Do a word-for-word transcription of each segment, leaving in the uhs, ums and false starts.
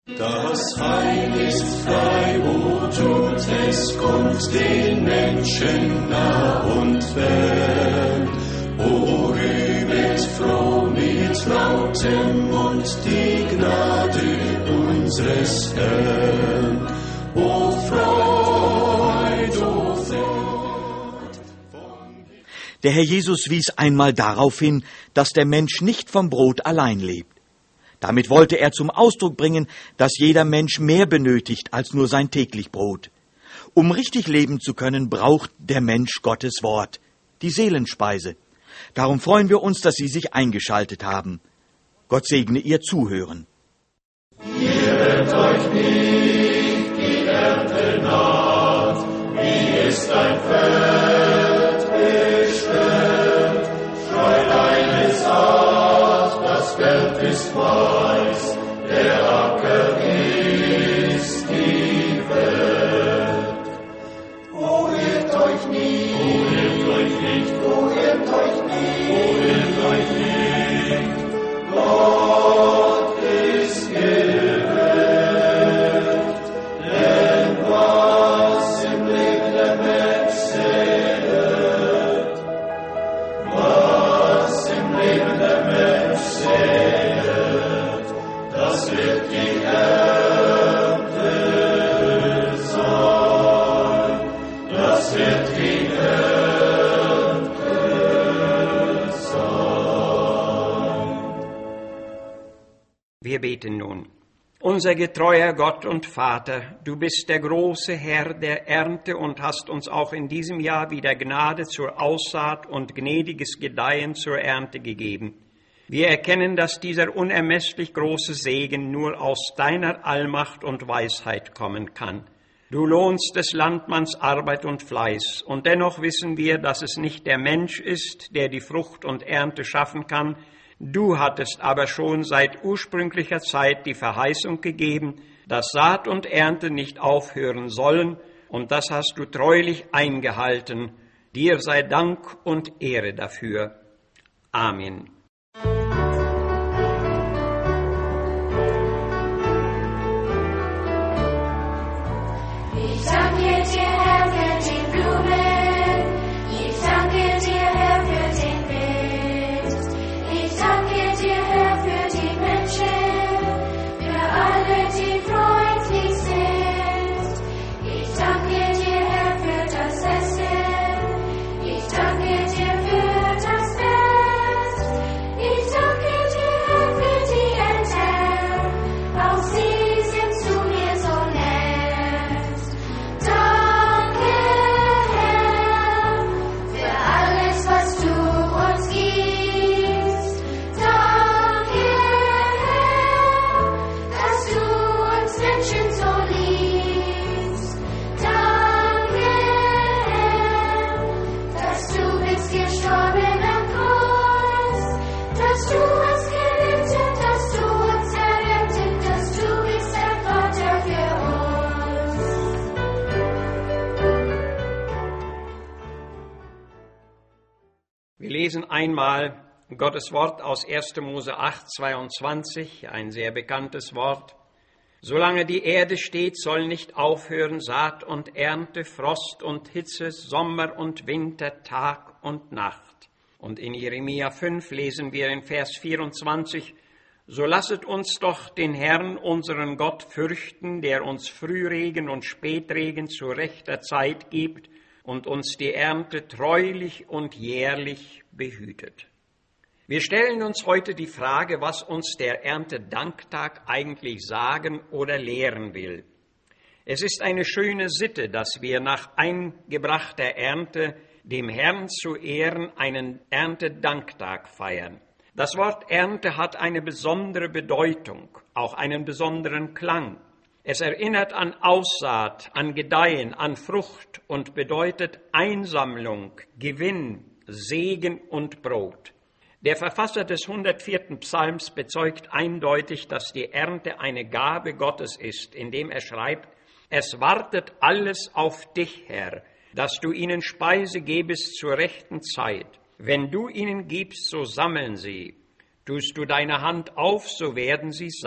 Das Heil ist frei, wo tut es, kommt den Menschen nah und fern. O rühmet froh mit lautem Mund die Gnade unseres Herrn. O Freud, o Freud. Der Herr Jesus wies einmal darauf hin, dass der Mensch nicht vom Brot allein lebt. Damit wollte er zum Ausdruck bringen, dass jeder Mensch mehr benötigt als nur sein täglich Brot. Um richtig leben zu können, braucht der Mensch Gottes Wort, die Seelenspeise. Darum freuen wir uns, dass Sie sich eingeschaltet haben. Gott segne Ihr Zuhören. Irret euch nicht, die Ernte naht, wie ist ein Feld bestellt. Fräulein ist saat, das Feld ist weiß, der Acker ist die Welt. O irrt euch nicht, o irrt euch nicht, o irrt euch nicht, o irrt euch nicht, Gott ist gerecht, denn was im Leben der Mensch säet, was im Leben der Mensch säet, das wird die Ernte sein, das wird die Ernte sein. Wir beten nun. Unser getreuer Gott und Vater, du bist der große Herr der Ernte und hast uns auch in diesem Jahr wieder Gnade zur Aussaat und gnädiges Gedeihen zur Ernte gegeben. Wir erkennen, dass dieser unermesslich große Segen nur aus deiner Allmacht und Weisheit kommen kann. Du lohnst des Landmanns Arbeit und Fleiß, und dennoch wissen wir, dass es nicht der Mensch ist, der die Frucht und Ernte schaffen kann. Du hattest aber schon seit ursprünglicher Zeit die Verheißung gegeben, dass Saat und Ernte nicht aufhören sollen, und das hast du treulich eingehalten. Dir sei Dank und Ehre dafür. Amen. Ich danke dir, Herr, für die Blumen. Ich danke dir, Herr, für den Wind. Ich danke dir, Herr, für die Menschen, für alle, die freundlich sind. Ich danke dir, Herr, für das Essen. Ich danke dir für das Fest. Ich danke dir, Herr, für die Eltern. Auch sie sind zu mir so nett. Danke, Herr, für alles, was du uns gibst. Danke, Herr, dass du uns Menschen so liebst. Danke, Herr, dass du bist gestorben am Kreuz, dass du uns gerettet, dass du uns errettet, dass du bist der Vater für uns. Wir lesen einmal Gottes Wort aus erster Mose acht, zweiundzwanzig, ein sehr bekanntes Wort. Solange die Erde steht, soll nicht aufhören Saat und Ernte, Frost und Hitze, Sommer und Winter, Tag und Nacht. Und in Jeremia fünf lesen wir in Vers vierundzwanzig, so lasset uns doch den Herrn, unseren Gott, fürchten, der uns Frühregen und Spätregen zu rechter Zeit gibt und uns die Ernte treulich und jährlich behütet. Wir stellen uns heute die Frage, was uns der Erntedanktag eigentlich sagen oder lehren will. Es ist eine schöne Sitte, dass wir nach eingebrachter Ernte dem Herrn zu Ehren einen Erntedanktag feiern. Das Wort Ernte hat eine besondere Bedeutung, auch einen besonderen Klang. Es erinnert an Aussaat, an Gedeihen, an Frucht und bedeutet Einsammlung, Gewinn, Segen und Brot. Der Verfasser des hundertvierten Psalms bezeugt eindeutig, dass die Ernte eine Gabe Gottes ist, indem er schreibt, es wartet alles auf dich, Herr, dass du ihnen Speise gebest zur rechten Zeit. Wenn du ihnen gibst, so sammeln sie. Tust du deine Hand auf, so werden sie satt.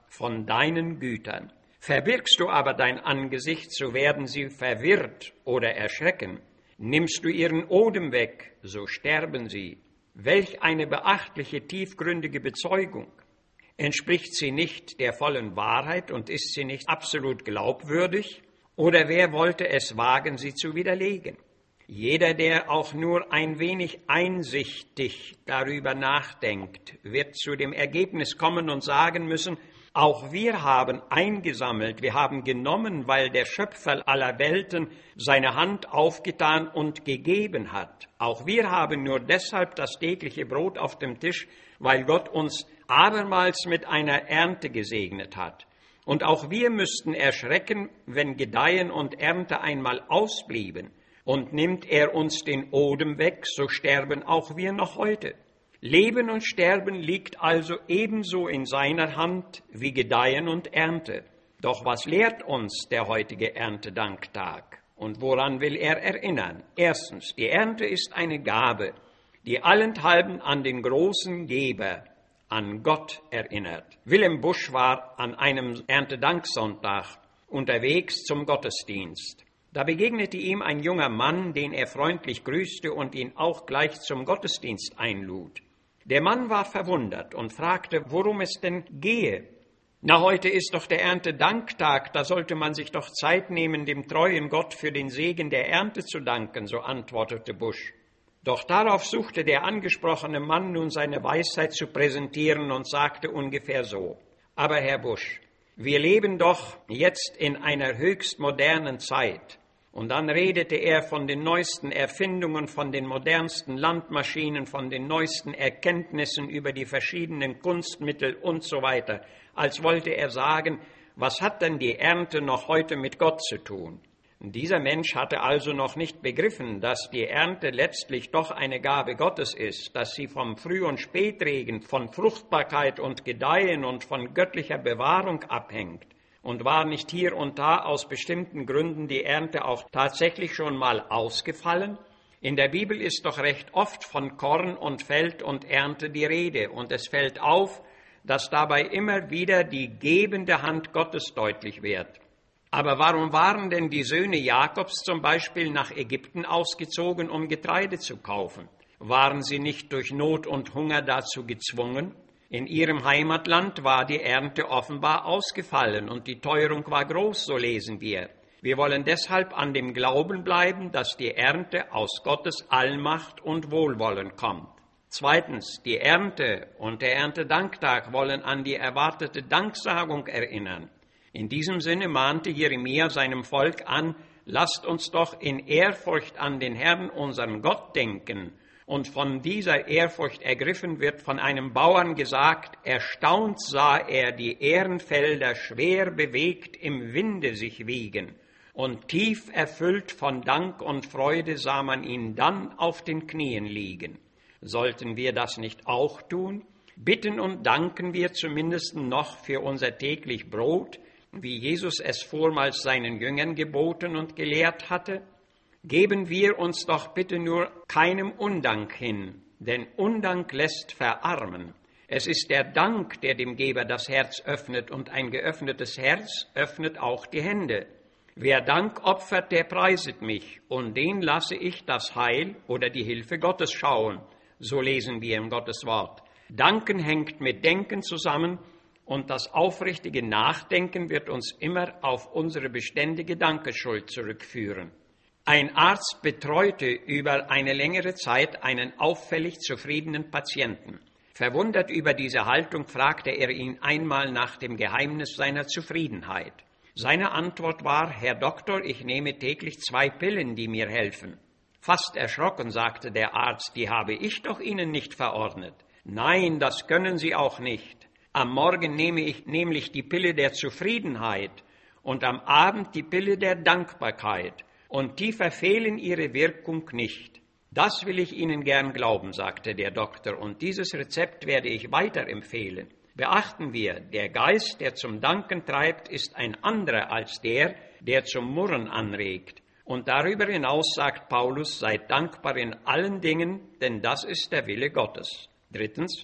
von deinen Gütern. Verbirgst du aber dein Angesicht, so werden sie verwirrt oder erschrecken. Nimmst du ihren Odem weg, so sterben sie. Welch eine beachtliche, tiefgründige Bezeugung! Entspricht sie nicht der vollen Wahrheit und ist sie nicht absolut glaubwürdig? Oder wer wollte es wagen, sie zu widerlegen? Jeder, der auch nur ein wenig einsichtig darüber nachdenkt, wird zu dem Ergebnis kommen und sagen müssen, auch wir haben eingesammelt, wir haben genommen, weil der Schöpfer aller Welten seine Hand aufgetan und gegeben hat. Auch wir haben nur deshalb das tägliche Brot auf dem Tisch, weil Gott uns abermals mit einer Ernte gesegnet hat. Und auch wir müssten erschrecken, wenn Gedeihen und Ernte einmal ausblieben. Und nimmt er uns den Odem weg, so sterben auch wir noch heute. Leben und Sterben liegt also ebenso in seiner Hand wie Gedeihen und Ernte. Doch was lehrt uns der heutige Erntedanktag? Und woran will er erinnern? Erstens, die Ernte ist eine Gabe, die allenthalben an den großen Geber, an Gott erinnert. Wilhelm Busch war an einem Erntedanksonntag unterwegs zum Gottesdienst. Da begegnete ihm ein junger Mann, den er freundlich grüßte und ihn auch gleich zum Gottesdienst einlud. Der Mann war verwundert und fragte, worum es denn gehe. Na, heute ist doch der Erntedanktag, da sollte man sich doch Zeit nehmen, dem treuen Gott für den Segen der Ernte zu danken, so antwortete Busch. Doch darauf suchte der angesprochene Mann nun seine Weisheit zu präsentieren und sagte ungefähr so: Aber Herr Busch, wir leben doch jetzt in einer höchst modernen Zeit. Und dann redete er von den neuesten Erfindungen, von den modernsten Landmaschinen, von den neuesten Erkenntnissen über die verschiedenen Kunstmittel und so weiter, als wollte er sagen, was hat denn die Ernte noch heute mit Gott zu tun? Und dieser Mensch hatte also noch nicht begriffen, dass die Ernte letztlich doch eine Gabe Gottes ist, dass sie vom Früh- und Spätregen, von Fruchtbarkeit und Gedeihen und von göttlicher Bewahrung abhängt. Und war nicht hier und da aus bestimmten Gründen die Ernte auch tatsächlich schon mal ausgefallen? In der Bibel ist doch recht oft von Korn und Feld und Ernte die Rede. Und es fällt auf, dass dabei immer wieder die gebende Hand Gottes deutlich wird. Aber warum waren denn die Söhne Jakobs zum Beispiel nach Ägypten ausgezogen, um Getreide zu kaufen? Waren sie nicht durch Not und Hunger dazu gezwungen? In ihrem Heimatland war die Ernte offenbar ausgefallen und die Teuerung war groß, so lesen wir. Wir wollen deshalb an dem Glauben bleiben, dass die Ernte aus Gottes Allmacht und Wohlwollen kommt. Zweitens, die Ernte und der Erntedanktag wollen an die erwartete Danksagung erinnern. In diesem Sinne mahnte Jeremia seinem Volk an, lasst uns doch in Ehrfurcht an den Herrn, unseren Gott, denken. Und von dieser Ehrfurcht ergriffen wird von einem Bauern gesagt, erstaunt sah er die Ährenfelder schwer bewegt im Winde sich wiegen. Und tief erfüllt von Dank und Freude sah man ihn dann auf den Knien liegen. Sollten wir das nicht auch tun? Bitten und danken wir zumindest noch für unser täglich Brot, wie Jesus es vormals seinen Jüngern geboten und gelehrt hatte? Geben wir uns doch bitte nur keinem Undank hin, denn Undank lässt verarmen. Es ist der Dank, der dem Geber das Herz öffnet, und ein geöffnetes Herz öffnet auch die Hände. Wer Dank opfert, der preiset mich, und den lasse ich das Heil oder die Hilfe Gottes schauen. So lesen wir im Gottes Wort. Danken hängt mit Denken zusammen, und das aufrichtige Nachdenken wird uns immer auf unsere beständige Dankesschuld zurückführen. Ein Arzt betreute über eine längere Zeit einen auffällig zufriedenen Patienten. Verwundert über diese Haltung fragte er ihn einmal nach dem Geheimnis seiner Zufriedenheit. Seine Antwort war, Herr Doktor, ich nehme täglich zwei Pillen, die mir helfen. Fast erschrocken sagte der Arzt, die habe ich doch Ihnen nicht verordnet. Nein, das können Sie auch nicht. Am Morgen nehme ich nämlich die Pille der Zufriedenheit und am Abend die Pille der Dankbarkeit. Und die verfehlen ihre Wirkung nicht. Das will ich Ihnen gern glauben, sagte der Doktor, und dieses Rezept werde ich weiterempfehlen. Beachten wir, der Geist, der zum Danken treibt, ist ein anderer als der, der zum Murren anregt. Und darüber hinaus sagt Paulus, seid dankbar in allen Dingen, denn das ist der Wille Gottes. Drittens,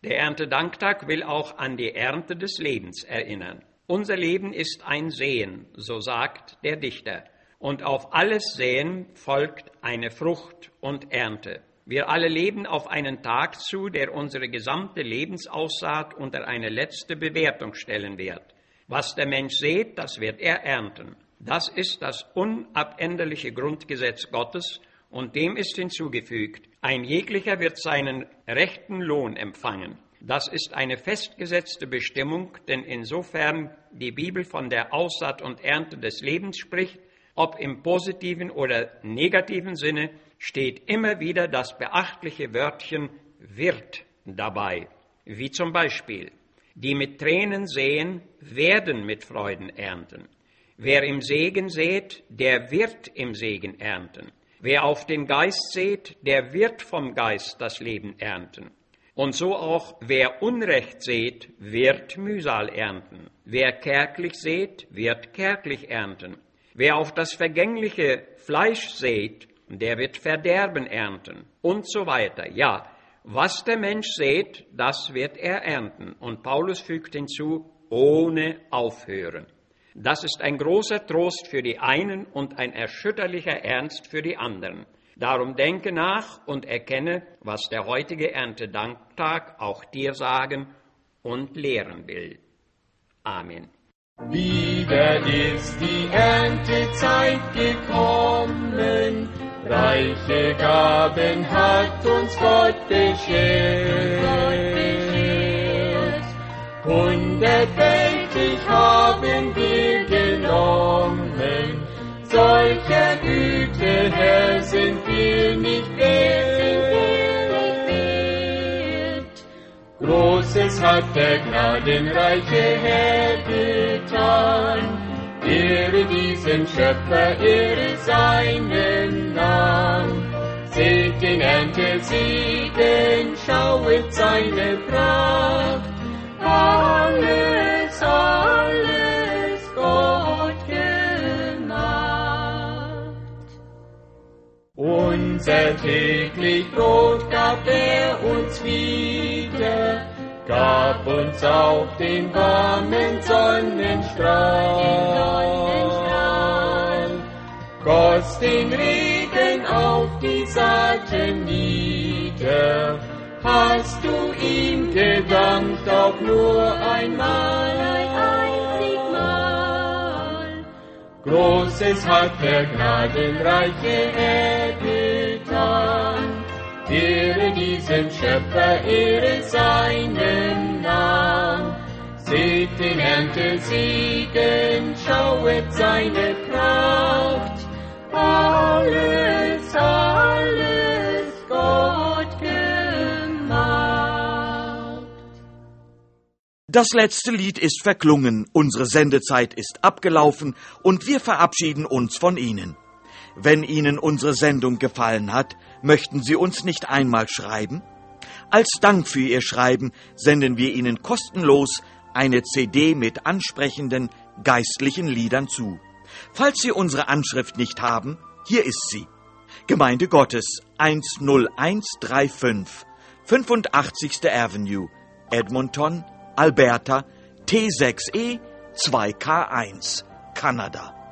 Der Erntedanktag will auch an die Ernte des Lebens erinnern. Unser Leben ist ein Säen, so sagt der Dichter. Und auf alles Säen folgt eine Frucht und Ernte. Wir alle leben auf einen Tag zu, der unsere gesamte Lebensaussaat unter eine letzte Bewertung stellen wird. Was der Mensch sät, das wird er ernten. Das ist das unabänderliche Grundgesetz Gottes, und dem ist hinzugefügt: Ein jeglicher wird seinen rechten Lohn empfangen. Das ist eine festgesetzte Bestimmung, denn insofern die Bibel von der Aussaat und Ernte des Lebens spricht, ob im positiven oder negativen Sinne, steht immer wieder das beachtliche Wörtchen wird dabei. Wie zum Beispiel: Die mit Tränen säen, werden mit Freuden ernten. Wer im Segen sät, der wird im Segen ernten. Wer auf den Geist sät, der wird vom Geist das Leben ernten. Und so auch, wer Unrecht sät, wird Mühsal ernten. Wer kärglich sät, wird kärglich ernten. Wer auf das vergängliche Fleisch sät, der wird Verderben ernten. Und so weiter. Ja, was der Mensch sät, das wird er ernten. Und Paulus fügt hinzu, ohne Aufhören. Das ist ein großer Trost für die einen und ein erschütterlicher Ernst für die anderen. Darum denke nach und erkenne, was der heutige Erntedanktag auch dir sagen und lehren will. Amen. Wieder ist die Erntezeit gekommen, reiche Gaben hat uns Gott beschert. Hundertfältig haben wir genommen, solcher Güte, Herr, sind wir nicht wert. Großes hat der gnadenreiche Herr getan, ehre diesen Schöpfer, ehre seinen Namen. Seht den Erntesegen, schauet seine Pracht, alles, alles Gott gemacht. Unser täglich Brot gab er uns wieder, gab uns auch den warmen Sonnenstrahl, goss den Regen auf die Saaten nieder. Hast du ihm gedankt, auch nur einmal, ein einzig Mal? Großes hat der gnadenreiche Herr getan, ehre diesen Schöpfer, ehre seinen Namen. Seht den Erntesegen, schauet seine Pracht, alles, alles Gott gemacht. Das letzte Lied ist verklungen, unsere Sendezeit ist abgelaufen und wir verabschieden uns von Ihnen. Wenn Ihnen unsere Sendung gefallen hat, möchten Sie uns nicht einmal schreiben? Als Dank für Ihr Schreiben senden wir Ihnen kostenlos eine C D mit ansprechenden geistlichen Liedern zu. Falls Sie unsere Anschrift nicht haben, hier ist sie. Gemeinde Gottes eins null eins drei fünf, fünfundachtzigste Avenue, Edmonton, Alberta, T sechs E zwei K eins, Kanada.